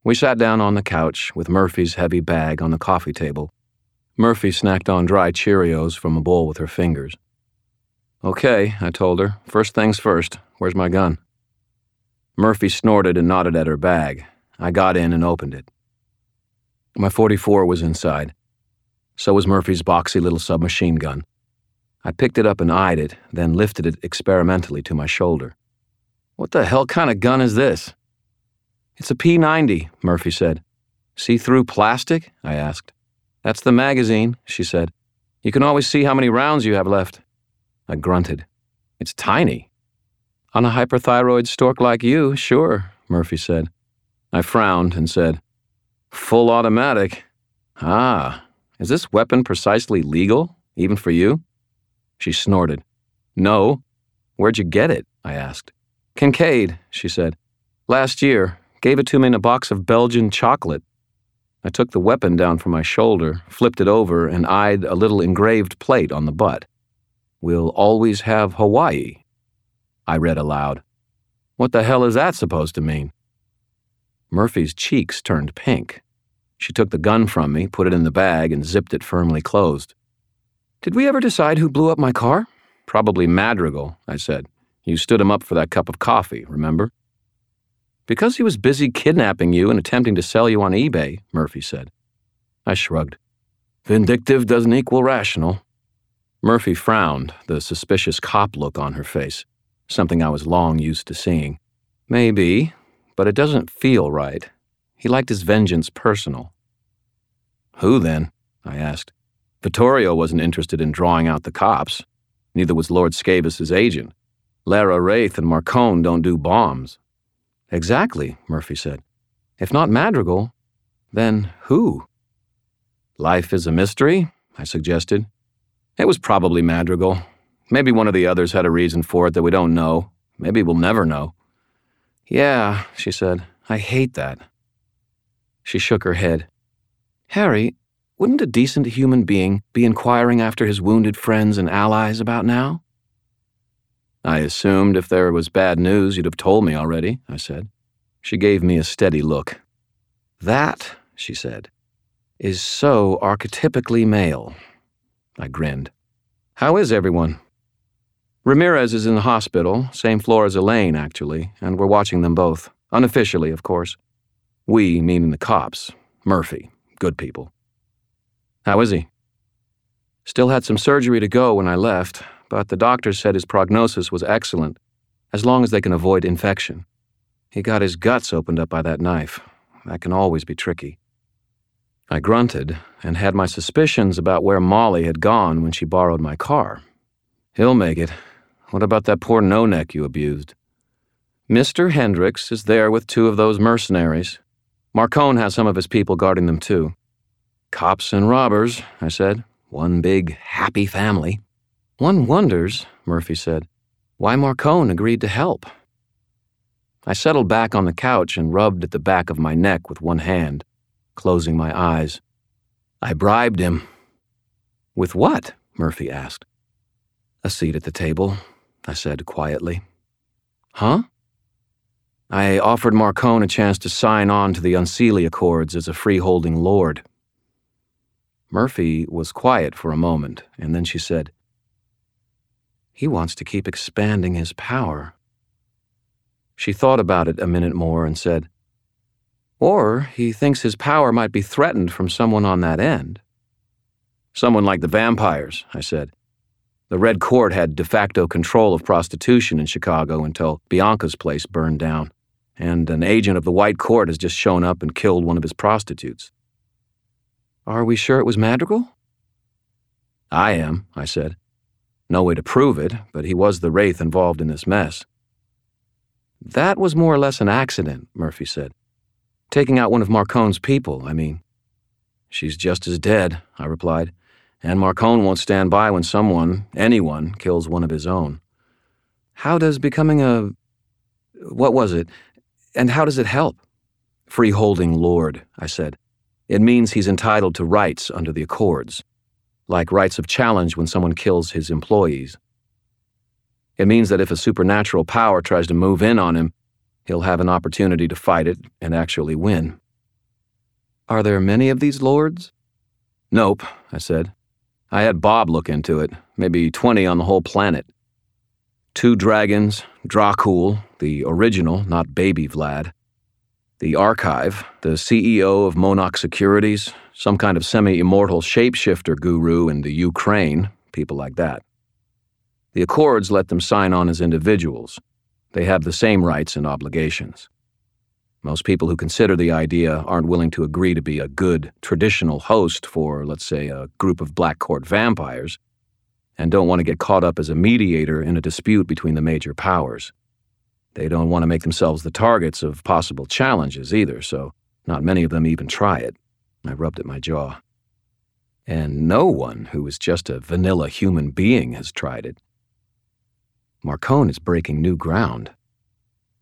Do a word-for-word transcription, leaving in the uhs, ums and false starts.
We sat down on the couch with Murphy's heavy bag on the coffee table. Murphy snacked on dry Cheerios from a bowl with her fingers. "Okay," I told her. "First things first. Where's my gun?" Murphy snorted and nodded at her bag. I got in and opened it. My forty-four was inside. So was Murphy's boxy little submachine gun. I picked it up and eyed it, then lifted it experimentally to my shoulder. "What the hell kind of gun is this?" "It's a P ninety, Murphy said. "See-through plastic?" I asked. "That's the magazine," she said. "You can always see how many rounds you have left." I grunted. "It's tiny." "On a hyperthyroid stork like you, sure," Murphy said. I frowned and said, "Full automatic. Ah, is this weapon precisely legal, even for you?" She snorted. "No. Where'd you get it?" I asked. "Kincaid," she said. "Last year. Gave it to me in a box of Belgian chocolate." I took the weapon down from my shoulder, flipped it over, and eyed a little engraved plate on the butt. "We'll always have Hawaii." I read aloud. "What the hell is that supposed to mean?" Murphy's cheeks turned pink. She took the gun from me, put it in the bag, and zipped it firmly closed. "Did we ever decide who blew up my car?" "Probably Madrigal," I said. "You stood him up for that cup of coffee, remember?" "Because he was busy kidnapping you and attempting to sell you on eBay," Murphy said. I shrugged. "Vindictive doesn't equal rational." Murphy frowned, the suspicious cop look on her face, something I was long used to seeing. "Maybe, but it doesn't feel right. He liked his vengeance personal." "Who, then?" I asked. "Vittorio wasn't interested in drawing out the cops. Neither was Lord Scavis's agent. Lara Wraith and Marcone don't do bombs." "Exactly," Murphy said. "If not Madrigal, then who?" "Life is a mystery," I suggested. "It was probably Madrigal. Maybe one of the others had a reason for it that we don't know. Maybe we'll never know." "Yeah," she said. "I hate that." She shook her head. "Harry, wouldn't a decent human being be inquiring after his wounded friends and allies about now?" "I assumed if there was bad news you'd have told me already," I said. She gave me a steady look. "That," she said, "is so archetypically male." I grinned. "How is everyone?" "Ramirez is in the hospital, same floor as Elaine, actually, and we're watching them both. Unofficially, of course. We, meaning the cops. Murphy. Good people." "How is he?" "Still had some surgery to go when I left, but the doctors said his prognosis was excellent, as long as they can avoid infection. He got his guts opened up by that knife. That can always be tricky." I grunted and had my suspicions about where Molly had gone when she borrowed my car. "He'll make it. What about that poor no-neck you abused?" "Mister Hendricks is there with two of those mercenaries. Marcone has some of his people guarding them too." "Cops and robbers," I said. "One big, happy family." "One wonders," Murphy said, "why Marcone agreed to help." I settled back on the couch and rubbed at the back of my neck with one hand, closing my eyes. "I bribed him." "With what?" Murphy asked. "A seat at the table," I said quietly. "Huh?" "I offered Marcone a chance to sign on to the Unseelie Accords as a freeholding lord." Murphy was quiet for a moment, and then she said, "He wants to keep expanding his power." She thought about it a minute more and said, "Or he thinks his power might be threatened from someone on that end." "Someone like the vampires," I said. "The Red Court had de facto control of prostitution in Chicago until Bianca's place burned down, and an agent of the White Court has just shown up and killed one of his prostitutes." "Are we sure it was Madrigal?" "I am," I said. "No way to prove it, but he was the wraith involved in this mess." "That was more or less an accident," Murphy said. "Taking out one of Marcone's people, I mean." "She's just as dead," I replied, "and Marcone won't stand by when someone, anyone, kills one of his own." "How does becoming a... what was it? And how does it help?" "Freeholding lord," I said. "It means he's entitled to rights under the Accords, like rights of challenge when someone kills his employees. It means that if a supernatural power tries to move in on him, he'll have an opportunity to fight it and actually win." Are there many of these lords? Nope, I said. I had Bob look into it, maybe twenty on the whole planet. Two dragons, Dracul, the original, not baby Vlad. The Archive, the C E O of Monarch Securities, some kind of semi-immortal shapeshifter guru in the Ukraine, people like that. The Accords let them sign on as individuals. They have the same rights and obligations. Most people who consider the idea aren't willing to agree to be a good, traditional host for, let's say, a group of Black Court vampires, and don't want to get caught up as a mediator in a dispute between the major powers. They don't want to make themselves the targets of possible challenges either, so not many of them even try it. I rubbed at my jaw. And no one who is just a vanilla human being has tried it. Marcone is breaking new ground.